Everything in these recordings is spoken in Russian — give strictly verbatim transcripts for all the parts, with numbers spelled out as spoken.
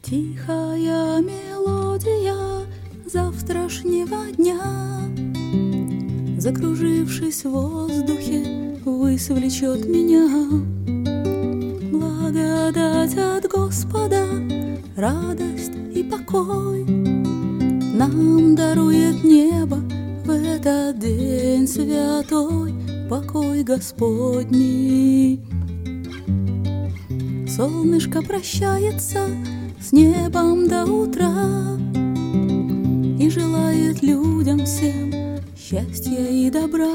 Тихая мелодия завтрашнего дня, закружившись в воздухе, ввысь влечет меня. Благодать от Господа, радость и покой нам дарует небо в этот день святой, покой Господний. Солнышко прощается с небом до утра и желает людям всем счастья и добра.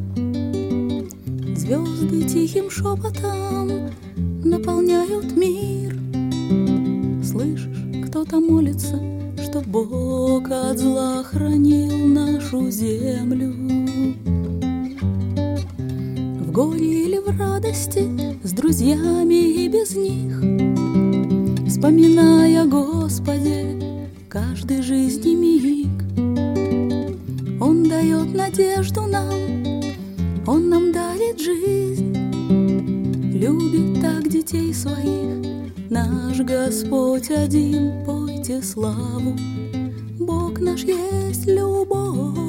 Звезды тихим шепотом наполняют мир. Слышишь, кто-то молится, что Бог от зла хранил нашу землю. В горе или в радости, с друзьями и без них, вспоминая о Господе каждый жизни миг. Он дает надежду нам, Он нам дарит жизнь, любит так детей своих наш Господь один. Пойте славу, Бог наш есть любовь.